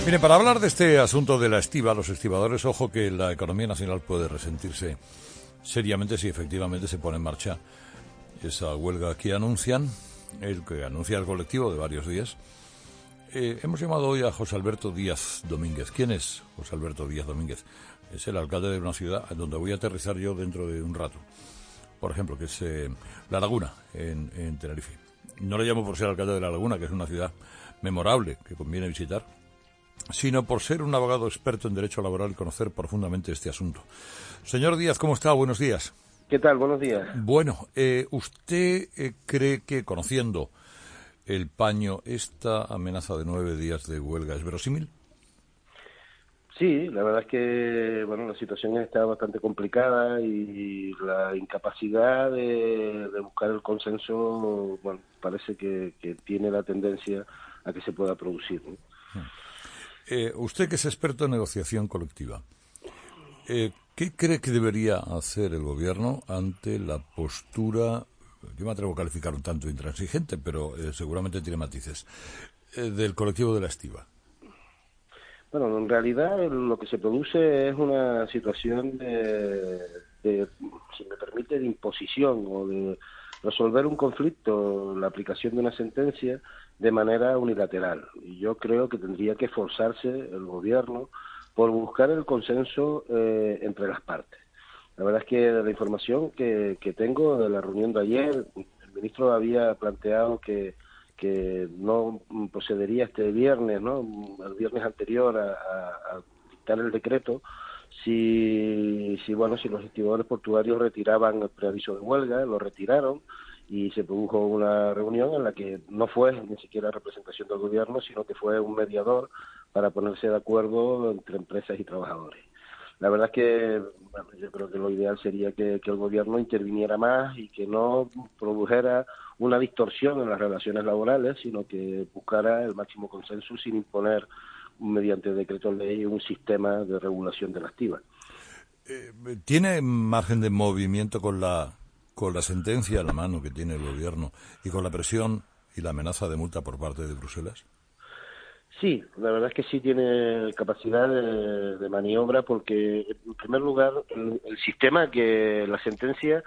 Mire, para hablar de este asunto de la estiba, los estibadores, ojo que la economía nacional puede resentirse seriamente si efectivamente se pone en marcha esa huelga que anuncia el colectivo de varios días. Hemos llamado hoy a José Alberto Díaz Domínguez. ¿Quién es José Alberto Díaz Domínguez? Es el alcalde de una ciudad donde voy a aterrizar yo dentro de un rato. Por ejemplo, que es La Laguna, en Tenerife. No le llamo por ser alcalde de La Laguna, que es una ciudad memorable que conviene visitar, sino por ser un abogado experto en derecho laboral y conocer profundamente este asunto. Señor Díaz, ¿cómo está? Buenos días. ¿Qué tal? Buenos días. Bueno, ¿usted cree que, conociendo el paño, esta amenaza de 9 días de huelga es verosímil? Sí, la verdad es que la situación está bastante complicada y la incapacidad de buscar el consenso, parece que tiene la tendencia a que se pueda producir, ¿no? Usted, que es experto en negociación colectiva, ¿qué cree que debería hacer el gobierno ante la postura, yo me atrevo a calificar un tanto intransigente, pero seguramente tiene matices, del colectivo de la estiba? Bueno, en realidad lo que se produce es una situación si me permite, de imposición o de resolver un conflicto, la aplicación de una sentencia de manera unilateral. Y yo creo que tendría que esforzarse el gobierno por buscar el consenso entre las partes. La verdad es que de la información que tengo de la reunión de ayer, el ministro había planteado que no procedería este viernes, ¿no? El viernes anterior a dictar el decreto, si los estibadores portuarios retiraban el preaviso de huelga. Lo retiraron y se produjo una reunión en la que no fue ni siquiera representación del gobierno, sino que fue un mediador para ponerse de acuerdo entre empresas y trabajadores. La verdad es que yo creo que lo ideal sería que el gobierno interviniera más y que no produjera una distorsión en las relaciones laborales, sino que buscara el máximo consenso sin imponer mediante decreto de ley un sistema de regulación de la estiba. ¿Tiene margen de movimiento con la sentencia a la mano que tiene el gobierno y con la presión y la amenaza de multa por parte de Bruselas? Sí, la verdad es que sí tiene capacidad de maniobra, porque en primer lugar el sistema, que la sentencia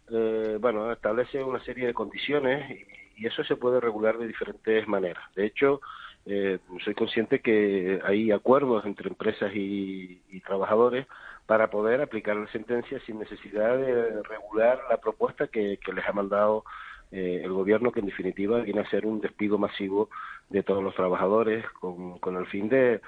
establece una serie de condiciones y eso se puede regular de diferentes maneras. De hecho, soy consciente que hay acuerdos entre empresas y trabajadores para poder aplicar la sentencia sin necesidad de regular la propuesta que les ha mandado el gobierno, que en definitiva viene a ser un despido masivo de todos los trabajadores con el fin de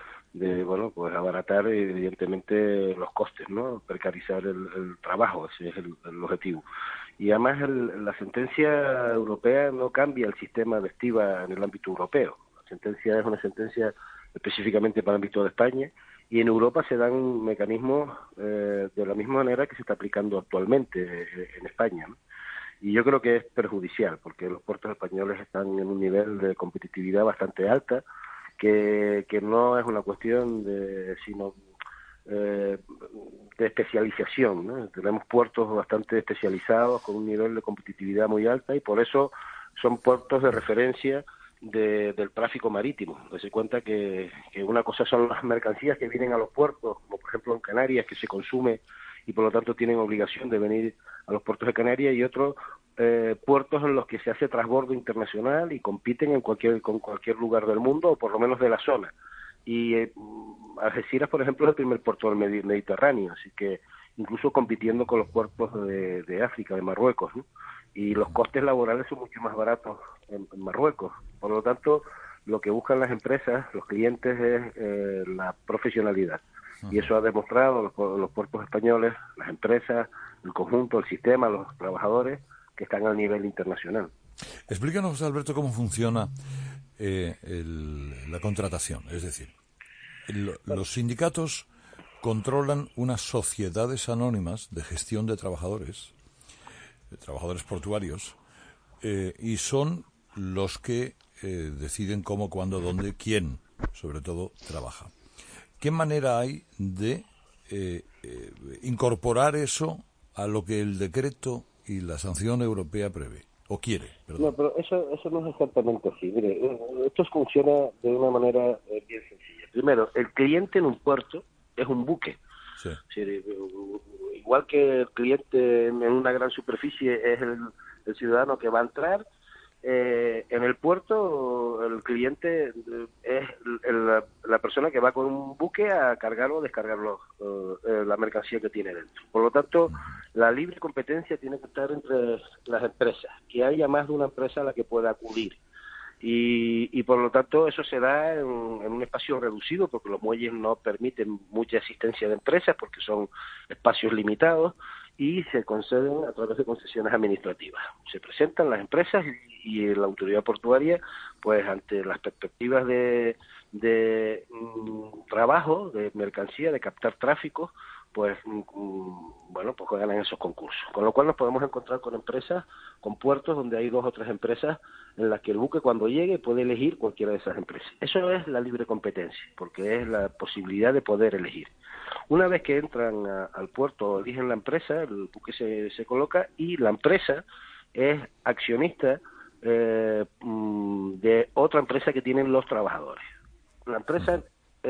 abaratar evidentemente los costes, ¿no? Precarizar el trabajo. Ese es el objetivo. Y además la sentencia europea no cambia el sistema de estiba en el ámbito europeo. La sentencia es una sentencia específicamente para el ámbito de España, y en Europa se dan mecanismos de la misma manera que se está aplicando actualmente en España, ¿no? Y yo creo que es perjudicial, porque los puertos españoles están en un nivel de competitividad bastante alta, que no es una cuestión sino de especialización, ¿no? Tenemos puertos bastante especializados con un nivel de competitividad muy alta, y por eso son puertos de referencia del tráfico marítimo. Se cuenta que una cosa son las mercancías que vienen a los puertos, como por ejemplo en Canarias, que se consume y por lo tanto tienen obligación de venir a los puertos de Canarias, y otros puertos en los que se hace transbordo internacional y compiten con cualquier lugar del mundo, o por lo menos de la zona. Y Algeciras, por ejemplo, es el primer puerto del Mediterráneo, así que incluso compitiendo con los puertos de África, de Marruecos, ¿no? Y los costes laborales son mucho más baratos en Marruecos. Por lo tanto, lo que buscan las empresas, los clientes, es la profesionalidad. Y eso ha demostrado los puertos españoles, las empresas, el conjunto, el sistema, los trabajadores, que están a nivel internacional. Explícanos, Alberto, cómo funciona la contratación. Es decir, los sindicatos controlan unas sociedades anónimas de gestión de trabajadores portuarios, y son los que deciden cómo, cuándo, dónde, quién, sobre todo, trabaja. ¿Qué manera hay de incorporar eso a lo que el decreto y la sanción europea prevé? ¿O quiere? Perdón. No, pero eso no es exactamente así. Mire, esto funciona de una manera bien sencilla. Primero, el cliente en un puerto es un buque. Sí. Es decir, igual que el cliente en una gran superficie es el ciudadano que va a entrar, en el puerto el cliente es la persona que va con un buque a cargar o descargar la mercancía que tiene dentro. Por lo tanto, la libre competencia tiene que estar entre las empresas, que haya más de una empresa a la que pueda acudir. Y por lo tanto eso se da en un espacio reducido, porque los muelles no permiten mucha asistencia de empresas porque son espacios limitados, y se conceden a través de concesiones administrativas. Se presentan las empresas y la autoridad portuaria, pues ante las perspectivas de trabajo, de mercancía, de captar tráfico, pues bueno, pues ganan esos concursos. Con lo cual nos podemos encontrar con empresas, con puertos donde hay 2 o 3 empresas en las que el buque cuando llegue puede elegir cualquiera de esas empresas. Eso es la libre competencia, porque es la posibilidad de poder elegir. Una vez que entran al puerto, eligen la empresa, el buque se coloca y la empresa es accionista de otra empresa que tienen los trabajadores. La empresa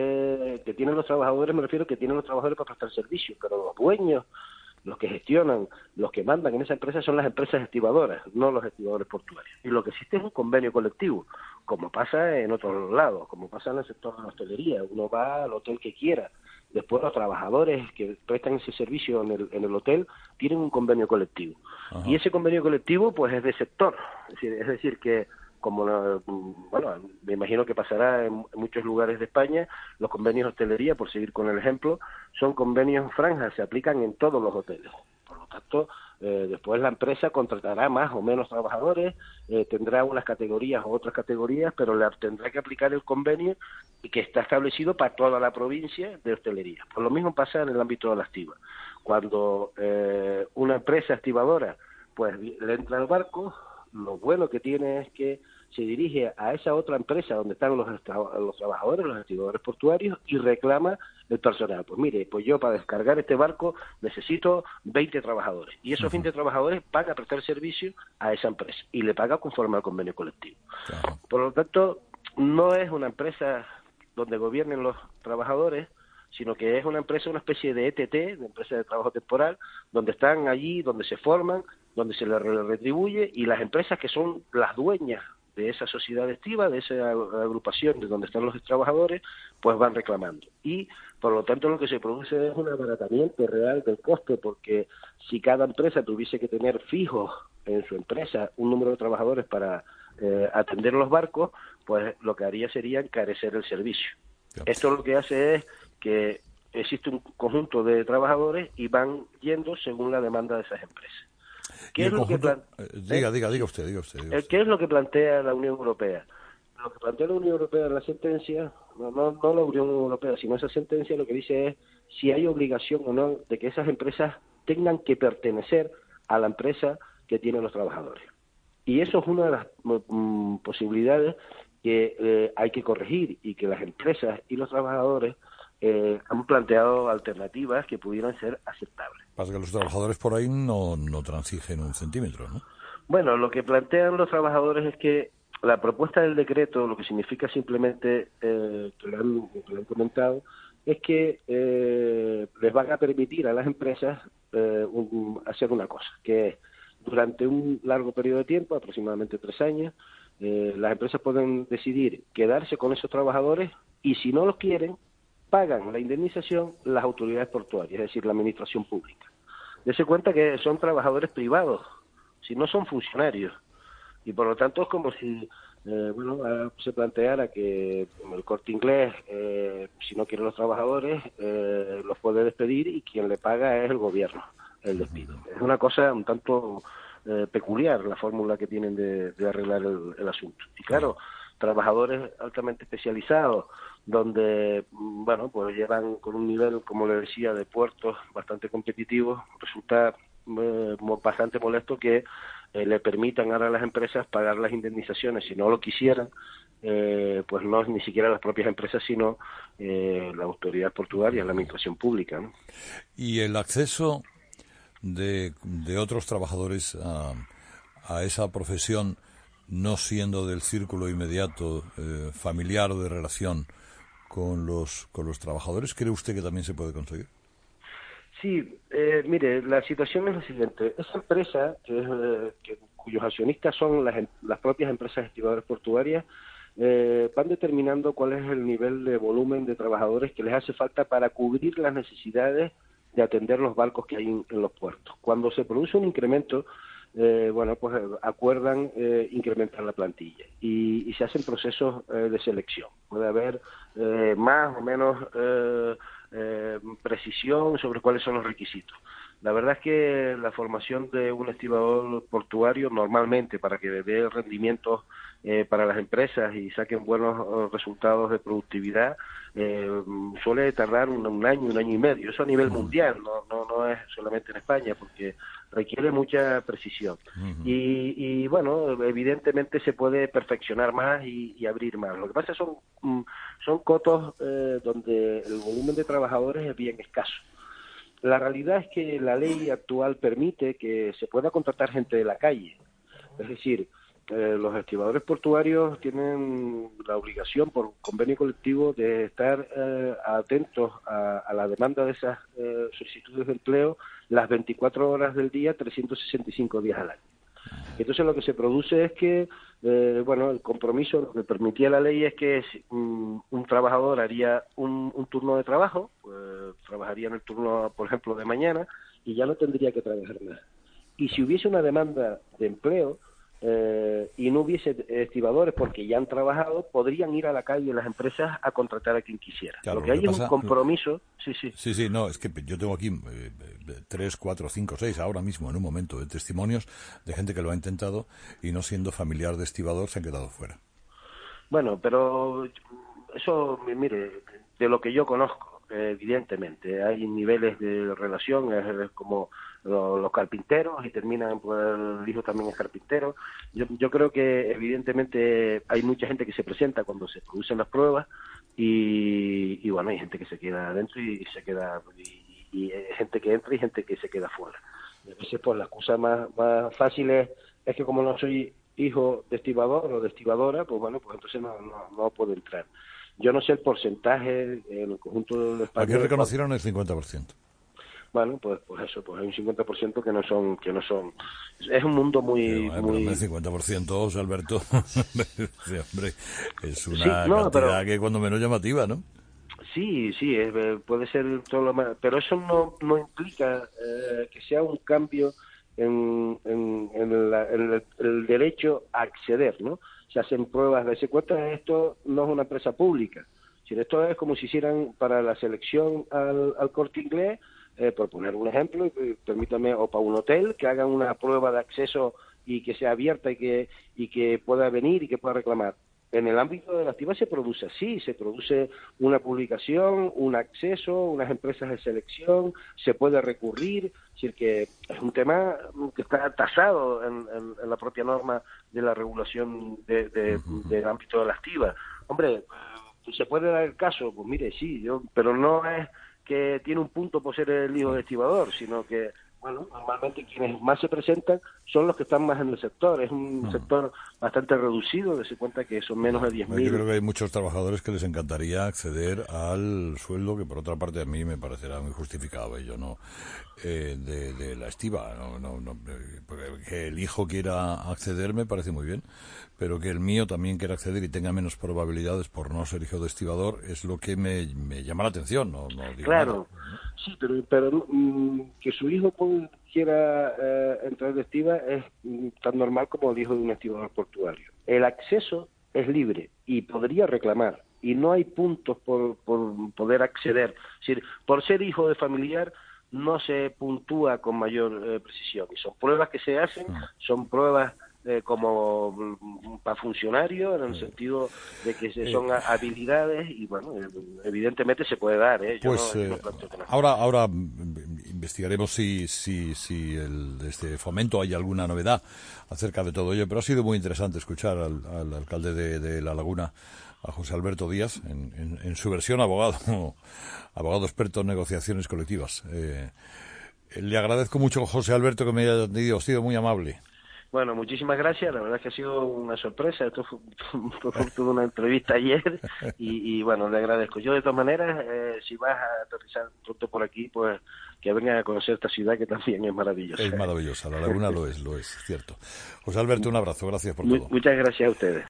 que tienen los trabajadores, me refiero que tienen los trabajadores para prestar servicio, pero los dueños, los que gestionan, los que mandan en esa empresa son las empresas estibadoras, no los estibadores portuarios. Y lo que existe es un convenio colectivo, como pasa en otros lados, como pasa en el sector de la hostelería. Uno va al hotel que quiera. Después los trabajadores que prestan ese servicio en el hotel tienen un convenio colectivo. Ajá. Y ese convenio colectivo pues es de sector. Es decir que, como bueno, me imagino que pasará en muchos lugares de España, los convenios de hostelería, por seguir con el ejemplo, son convenios en franjas, se aplican en todos los hoteles. Por lo tanto, después la empresa contratará más o menos trabajadores, tendrá unas categorías o otras categorías, pero le tendrá que aplicar el convenio que está establecido para toda la provincia de hostelería. Por lo mismo pasa en el ámbito de la estiba. Cuando una empresa estibadora pues le entra al barco, lo bueno que tiene es que se dirige a esa otra empresa donde están los trabajadores, los estibadores portuarios, y reclama el personal. Pues mire, pues yo para descargar este barco necesito 20 trabajadores. Y esos 20 trabajadores van a prestar servicio a esa empresa y le paga conforme al convenio colectivo. Claro. Por lo tanto, no es una empresa donde gobiernen los trabajadores, sino que es una empresa, una especie de ETT, de empresa de trabajo temporal, donde están allí, donde se forman, donde se les retribuye, y las empresas que son las dueñas de esa sociedad estiva, de esa agrupación de donde están los trabajadores, pues van reclamando. Y, por lo tanto, lo que se produce es un abaratamiento real del coste, porque si cada empresa tuviese que tener fijo en su empresa un número de trabajadores para atender los barcos, pues lo que haría sería encarecer el servicio. Esto lo que hace es que existe un conjunto de trabajadores y van yendo según la demanda de esas empresas. ¿Qué es lo que diga usted. ¿Qué es lo que plantea la Unión Europea? Lo que plantea la Unión Europea en la sentencia, no la Unión Europea, sino esa sentencia lo que dice es si hay obligación o no de que esas empresas tengan que pertenecer a la empresa que tienen los trabajadores. Y eso es una de las posibilidades que hay que corregir, y que las empresas y los trabajadores han planteado alternativas que pudieran ser aceptables. Pasa que los trabajadores por ahí no transigen un centímetro, ¿no? Bueno, lo que plantean los trabajadores es que la propuesta del decreto, lo que significa simplemente, que lo han comentado, es que les van a permitir a las empresas hacer una cosa, que es, durante un largo periodo de tiempo, aproximadamente 3 años, las empresas pueden decidir quedarse con esos trabajadores, y si no los quieren, pagan la indemnización las autoridades portuarias, es decir, la administración pública. Dese cuenta que son trabajadores privados, si no son funcionarios, y por lo tanto es como si se planteara que el Corte Inglés, si no quiere los trabajadores, los puede despedir, y quien le paga es el gobierno, el despido. Es una cosa un tanto peculiar la fórmula que tienen de arreglar el asunto. Y claro, trabajadores altamente especializados, donde, bueno, pues llevan con un nivel, como le decía, de puertos bastante competitivo, resulta bastante molesto que le permitan ahora a las empresas pagar las indemnizaciones, si no lo quisieran, pues no es ni siquiera las propias empresas, sino la autoridad portuaria, la administración pública, ¿no? Y el acceso de otros trabajadores a esa profesión, no siendo del círculo inmediato, familiar o de relación con los trabajadores, ¿cree usted que también se puede conseguir? Sí, mire, la situación es la siguiente. Esa empresa, cuyos accionistas son las propias empresas estibadoras portuarias, van determinando cuál es el nivel de volumen de trabajadores que les hace falta para cubrir las necesidades de atender los barcos que hay en los puertos. Cuando se produce un incremento, pues acuerdan incrementar la plantilla y se hacen procesos de selección. Puede haber más o menos precisión sobre cuáles son los requisitos. La verdad es que la formación de un estibador portuario normalmente para que dé rendimientos para las empresas y saquen buenos resultados de productividad suele tardar un año y medio. Eso a nivel mundial, no es solamente en España, porque requiere mucha precisión. Y bueno, evidentemente se puede perfeccionar más y abrir más. Lo que pasa son cotos donde el volumen de trabajadores es bien escaso. La realidad es que la ley actual permite que se pueda contratar gente de la calle. Es decir, los estibadores portuarios tienen la obligación por convenio colectivo de estar atentos a la demanda de esas solicitudes de empleo las 24 horas del día, 365 días al año. Entonces lo que se produce es que, el compromiso, lo que permitía la ley es que un trabajador haría un turno de trabajo, trabajaría en el turno, por ejemplo, de mañana, y ya no tendría que trabajar más. Y si hubiese una demanda de empleo y no hubiese estibadores porque ya han trabajado, podrían ir a la calle las empresas a contratar a quien quisiera. Claro, lo que hay es un compromiso. Sí, no, es que yo tengo aquí 3, 4, 5, 6 ahora mismo, en un momento, de testimonios de gente que lo ha intentado y no siendo familiar de estibador se han quedado fuera. Bueno, pero eso, mire, de lo que yo conozco, evidentemente, hay niveles de relación, es como los carpinteros y terminan, pues el hijo también es carpintero. Yo creo que evidentemente hay mucha gente que se presenta cuando se producen las pruebas y bueno, hay gente que se queda adentro y se queda, y hay gente que entra y gente que se queda fuera. Y a veces pues la excusa más fácil es que como no soy hijo de estibador o de estibadora, pues bueno, pues entonces no puedo entrar. Yo no sé el porcentaje en el conjunto de España. Aquí reconocieron el 50%. Bueno, pues eso, pues hay un 50% que no son. Es un mundo muy... Pero el 50%, José Alberto, sí, hombre, es una cantidad que cuando menos llamativa, ¿no? Sí, puede ser todo lo más, pero eso no implica que sea un cambio en el derecho a acceder, ¿no? Se hacen pruebas de ese cuenta, esto no es una empresa pública, sino esto es como si hicieran para la selección al Corte Inglés, por poner un ejemplo, permítame, o para un hotel, que hagan una prueba de acceso y que sea abierta y que pueda venir y que pueda reclamar. En el ámbito de la activa se produce así, se produce una publicación, un acceso, unas empresas de selección, se puede recurrir, es decir, que es un tema que está tasado en la propia norma de la regulación del ámbito de la activa. Hombre, ¿se puede dar el caso? Pues mire, sí, pero no es que tiene un punto por ser el hijo de estibador, sino que, bueno, normalmente quienes más se presentan son los que están más en el sector. Es un sector bastante reducido, de cuenta que son menos de 10.000. Yo creo que hay muchos trabajadores que les encantaría acceder al sueldo, que por otra parte a mí me parecerá muy justificado, yo no de la estiba, porque que el hijo quiera acceder me parece muy bien, pero que el mío también quiera acceder y tenga menos probabilidades por no ser hijo de estibador es lo que me llama la atención. No digo claro, nada. sí, pero que su hijo quiera entrar de estiva es tan normal como el hijo de un estibador portuario. El acceso es libre y podría reclamar, y no hay puntos por poder acceder. Es decir, por ser hijo de familiar no se puntúa con mayor precisión, y son pruebas que se hacen, son pruebas como para funcionarios, en el sentido de que son habilidades, y bueno, evidentemente se puede dar, Pues ahora investigaremos si desde Fomento hay alguna novedad acerca de todo ello, pero ha sido muy interesante escuchar al alcalde de La Laguna, a José Alberto Díaz, en su versión abogado experto en negociaciones colectivas. Le agradezco mucho, José Alberto, que me haya atendido, ha sido muy amable. Bueno, muchísimas gracias. La verdad es que ha sido una sorpresa. Esto fue toda una entrevista ayer y bueno, le agradezco. Yo, de todas maneras, si vas a aterrizar pronto por aquí, pues que vengan a conocer esta ciudad que también es maravillosa. Es maravillosa, la laguna lo es, cierto. José Alberto, un abrazo, gracias por todo. Muchas gracias a ustedes.